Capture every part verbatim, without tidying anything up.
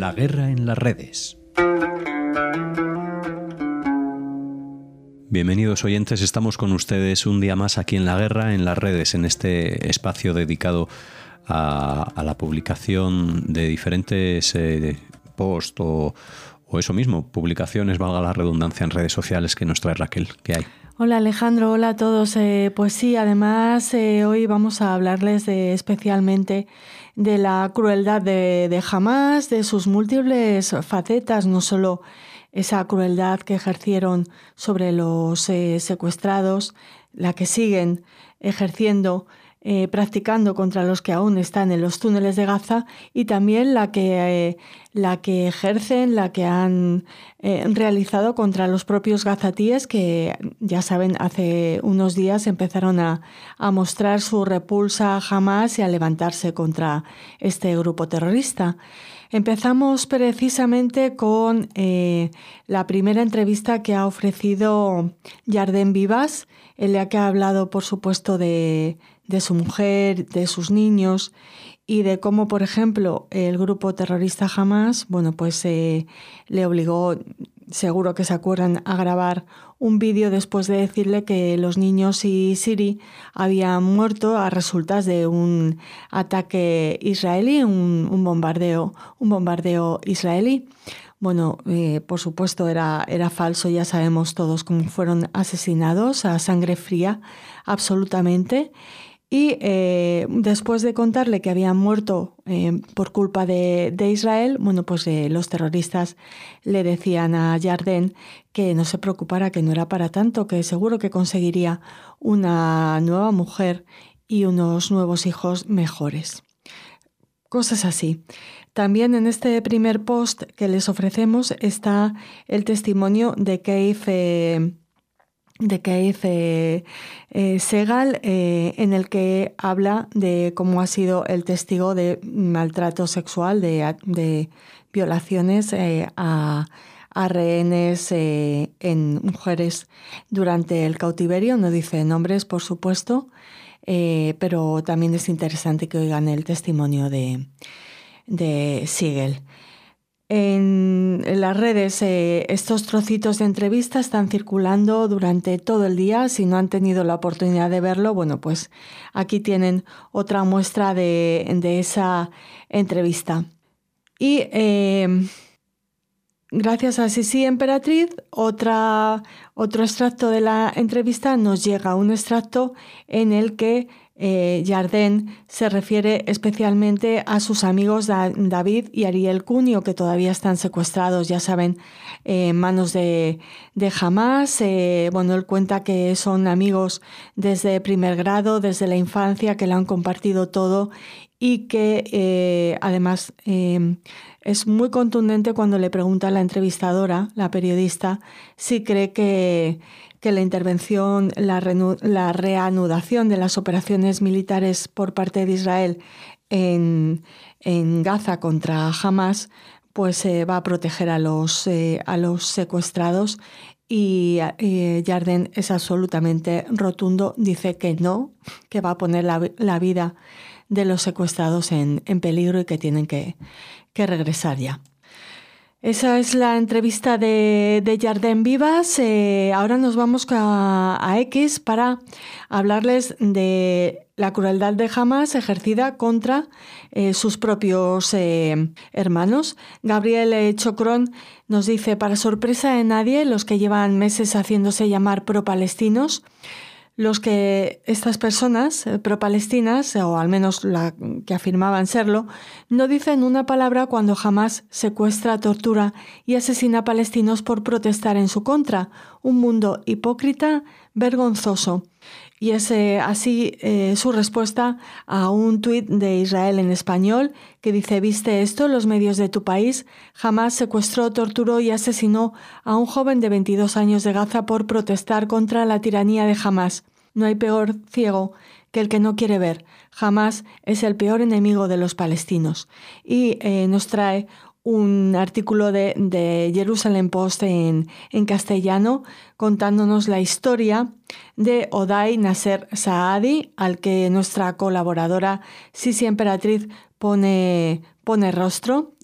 La guerra en las redes. Bienvenidos oyentes, estamos con ustedes un día más aquí en La guerra en las redes, en este espacio dedicado a, a la publicación de diferentes eh, posts o, o eso mismo, publicaciones, valga la redundancia, en redes sociales que nos trae Raquel. ¿Qué hay? Hola Alejandro, hola a todos. Eh, pues sí, además eh, hoy vamos a hablarles de, especialmente de la crueldad de, de Hamás, de sus múltiples facetas, no solo esa crueldad que ejercieron sobre los eh, secuestrados, la que siguen ejerciendo, eh, practicando contra los que aún están en los túneles de Gaza, y también la que, eh, la que ejercen, la que han eh, realizado contra los propios gazatíes, que ya saben, hace unos días empezaron a, a mostrar su repulsa a Hamás y a levantarse contra este grupo terrorista. Empezamos precisamente con eh, la primera entrevista que ha ofrecido Yarden Bibas, en la que ha hablado, por supuesto, de, de su mujer, de sus niños y de cómo, por ejemplo, el grupo terrorista Hamás, bueno, pues eh, le obligó, seguro que se acuerdan, a grabar un vídeo después de decirle que los niños y Siri habían muerto a resultas de un ataque israelí, un, un bombardeo, un bombardeo israelí. Bueno, eh, por supuesto era, era falso, ya sabemos todos cómo fueron asesinados a sangre fría, absolutamente. Y eh, después de contarle que habían muerto eh, por culpa de, de Israel, bueno, pues eh, los terroristas le decían a Yarden que no se preocupara, que no era para tanto, que seguro que conseguiría una nueva mujer y unos nuevos hijos mejores. Cosas así. También en este primer post que les ofrecemos está el testimonio de Keith eh, de Keith eh, eh, Segal, eh, en el que habla de cómo ha sido el testigo de maltrato sexual, de, de violaciones eh, a, a rehenes eh, en mujeres durante el cautiverio. No dice nombres, por supuesto, eh, pero también es interesante que oigan el testimonio de, de Segal. En las redes eh, estos trocitos de entrevista están circulando durante todo el día. Si no han tenido la oportunidad de verlo, bueno, pues aquí tienen otra muestra de, de esa entrevista. Y eh, gracias a Sisi Emperatriz, otra, otro extracto de la entrevista nos llega, un extracto en el que Eh, Yarden se refiere especialmente a sus amigos da- David y Ariel Cunio, que todavía están secuestrados, ya saben, eh, en manos de, de Hamás. Eh, bueno, él cuenta que son amigos desde primer grado, desde la infancia, que lo han compartido todo y que eh, además eh, es muy contundente cuando le pregunta a la entrevistadora, la periodista, si cree que que la intervención, la, renu- la reanudación de las operaciones militares por parte de Israel en, en Gaza contra Hamás, pues eh, va a proteger a los, eh, a los secuestrados. Y eh, Yarden es absolutamente rotundo, dice que no, que va a poner la, la vida de los secuestrados en, en peligro y que tienen que, que regresar ya. Esa es la entrevista de, de Yarden Bibas. Eh, ahora nos vamos a, a X para hablarles de la crueldad de Hamás ejercida contra eh, sus propios eh, hermanos. Gabriel eh, Chocrón nos dice, para sorpresa de nadie, los que llevan meses haciéndose llamar pro-palestinos, los que estas personas eh, pro-palestinas, o al menos la que afirmaban serlo, no dicen una palabra cuando Hamás secuestra, tortura y asesina a palestinos por protestar en su contra. Un mundo hipócrita, vergonzoso. Y es eh, así eh, su respuesta a un tuit de Israel en español que dice: ¿viste esto? Los medios de tu país. Hamás secuestró, torturó y asesinó a un joven de veintidós años de Gaza por protestar contra la tiranía de Hamás. No hay peor ciego que el que no quiere ver. Hamás es el peor enemigo de los palestinos. Y eh, nos trae un artículo de, de Jerusalem Post en, en castellano contándonos la historia de Oday Nasser Saadi, al que nuestra colaboradora Sisi Emperatriz pone, pone rostro.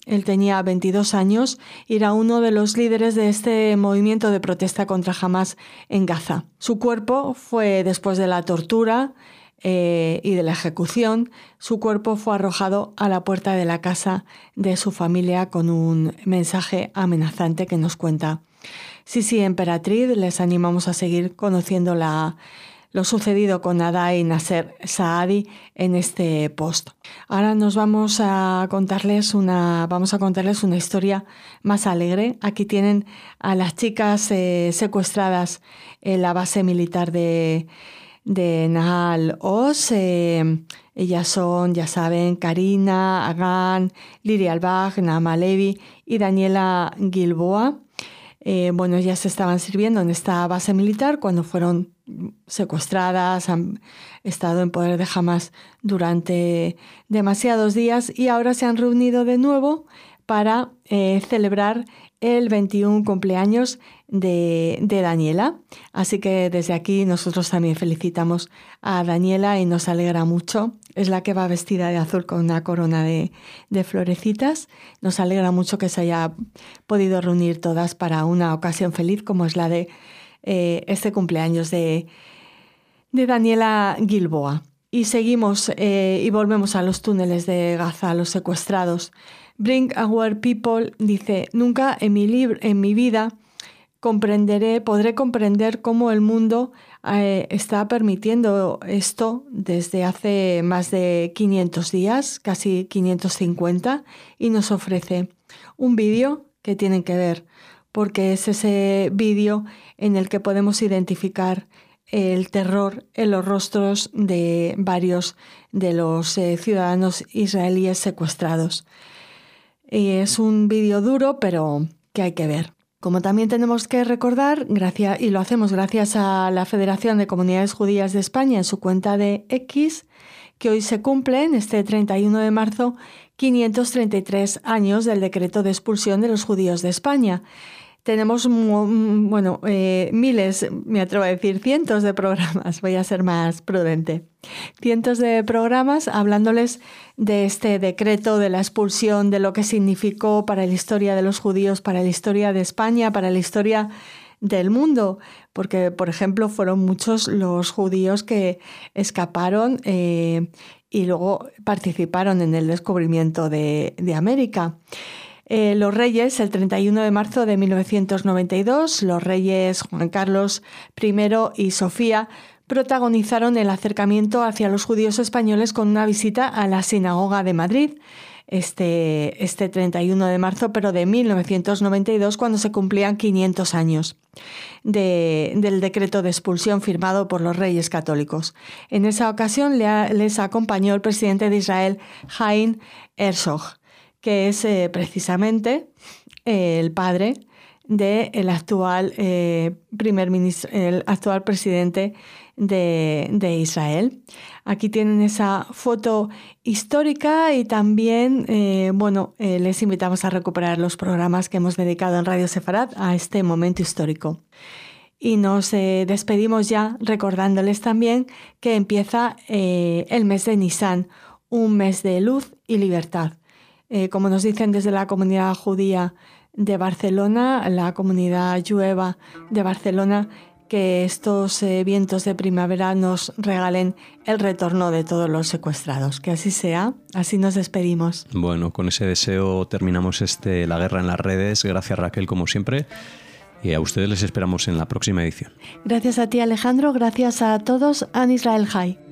Él tenía veintidós años y era uno de los líderes de este movimiento de protesta contra Hamás en Gaza. Su cuerpo fue, después de la tortura eh, y de la ejecución, su cuerpo fue arrojado a la puerta de la casa de su familia con un mensaje amenazante que nos cuenta: Sisi Emperatriz, les animamos a seguir conociendo la, lo sucedido con Adai Nasser Saadi en este post. Ahora nos vamos a contarles una, vamos a contarles una historia más alegre. Aquí tienen a las chicas eh, secuestradas en la base militar de, de Nahal Oz. Eh, ellas son, ya saben, Karina Agan, Liri Albach, Naama Levi y Daniela Gilboa. Eh, bueno, ellas estaban sirviendo en esta base militar cuando fueron secuestradas, han estado en poder de Hamás durante demasiados días y ahora se han reunido de nuevo para eh, celebrar el veintiún cumpleaños de, de Daniela. Así que desde aquí nosotros también felicitamos a Daniela y nos alegra mucho. Es la que va vestida de azul con una corona de, de florecitas. Nos alegra mucho que se haya podido reunir todas para una ocasión feliz como es la de eh, este cumpleaños de, de Daniela Gilboa. Y seguimos eh, y volvemos a los túneles de Gaza, a los secuestrados. Bring Our People dice: nunca en mi, libro, en mi vida comprenderé, podré comprender cómo el mundo eh, está permitiendo esto desde hace más de quinientos días, casi quinientos cincuenta, y nos ofrece un vídeo que tienen que ver, porque es ese vídeo en el que podemos identificar el terror en los rostros de varios de los eh, ciudadanos israelíes secuestrados. Y es un vídeo duro, pero que hay que ver. Como también tenemos que recordar, gracias, y lo hacemos gracias a la Federación de Comunidades Judías de España en su cuenta de X, que hoy se cumplen, este treinta y uno de marzo, quinientos treinta y tres años del decreto de expulsión de los judíos de España. Tenemos, bueno, eh, miles, me atrevo a decir, cientos de programas, voy a ser más prudente, cientos de programas hablándoles de este decreto de la expulsión, de lo que significó para la historia de los judíos, para la historia de España, para la historia del mundo, porque, por ejemplo, fueron muchos los judíos que escaparon eh, y luego participaron en el descubrimiento de, de América. Eh, los reyes, el treinta y uno de marzo de mil novecientos noventa y dos, los reyes Juan Carlos primero y Sofía protagonizaron el acercamiento hacia los judíos españoles con una visita a la sinagoga de Madrid, este, este treinta y uno de marzo, pero de mil novecientos noventa y dos, cuando se cumplían quinientos años de, del decreto de expulsión firmado por los reyes católicos. En esa ocasión le, les acompañó el presidente de Israel, Chaim Herzog, que es eh, precisamente eh, el padre del actual eh, primer ministro, el actual presidente de, de Israel. Aquí tienen esa foto histórica y también, eh, bueno, eh, les invitamos a recuperar los programas que hemos dedicado en Radio Sefarad a este momento histórico. Y nos eh, despedimos ya recordándoles también que empieza eh, el mes de Nisan, un mes de luz y libertad. Eh, como nos dicen desde la comunidad judía de Barcelona, la comunidad jueva de Barcelona, que estos eh, vientos de primavera nos regalen el retorno de todos los secuestrados. Que así sea, así nos despedimos. Bueno, con ese deseo terminamos este La Guerra en las Redes. Gracias, Raquel, como siempre. Y a ustedes les esperamos en la próxima edición. Gracias a ti, Alejandro. Gracias a todos. An Israel Jai.